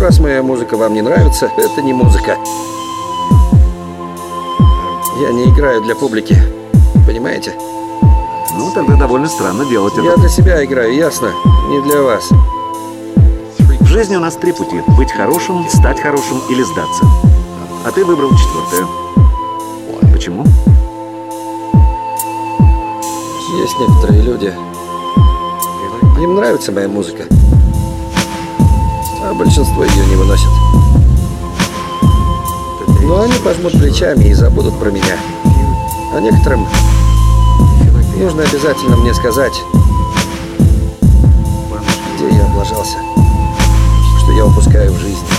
Раз моя музыка вам не нравится, это не музыка. Я не играю для публики, понимаете? Ну, тогда довольно странно делать это. Я для себя играю, ясно? Не для вас. В жизни у нас 3 пути. Быть хорошим, стать хорошим или сдаться. А ты выбрал 4-е. Почему? Есть некоторые люди, им нравится моя музыка, а большинство ее не выносит. Но они пожмут плечами и забудут про меня. А некоторым нужно обязательно мне сказать, где я облажался, что я упускаю в жизни.